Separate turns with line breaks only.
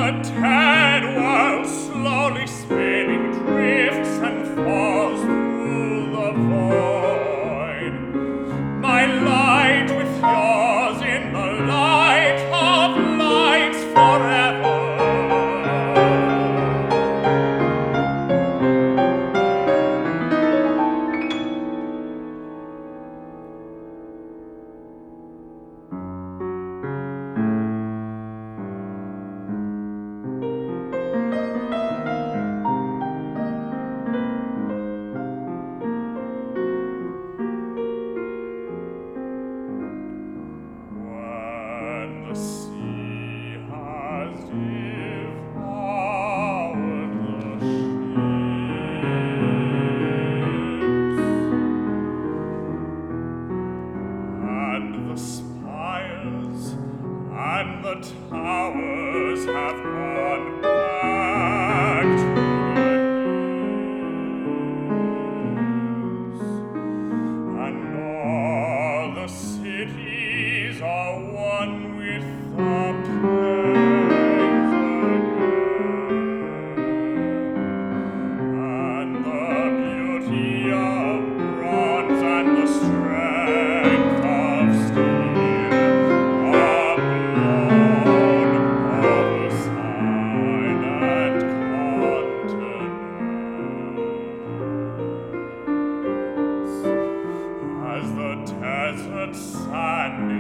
ten while slowly spinning drifts and falls through the void. My light with yours in the light of lights forever. The sea has devoured the ships, and the spires and the towers have gone back to the hills, and all the cities are one with the plains again, and the beauty of bronze and the strength of steel are blown over silent continents as the desert sand